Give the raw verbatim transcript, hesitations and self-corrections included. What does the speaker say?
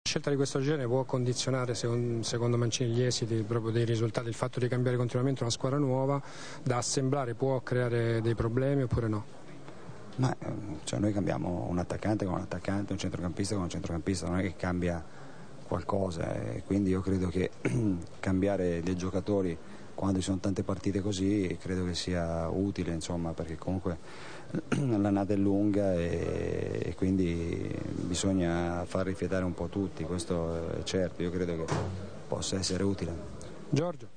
La scelta di questo genere può condizionare secondo Mancini gli esiti proprio dei risultati, il fatto di cambiare continuamente una squadra nuova da assemblare può creare dei problemi oppure no? Ma cioè, noi cambiamo un attaccante con un attaccante, un centrocampista con un centrocampista, non è che cambia qualcosa, e quindi io credo che cambiare dei giocatori quando ci sono tante partite così credo che sia utile, insomma, perché comunque l'annata è lunga e, e quindi bisogna far rifiatare un po' tutti, questo è certo, io credo che possa essere utile. Giorgio.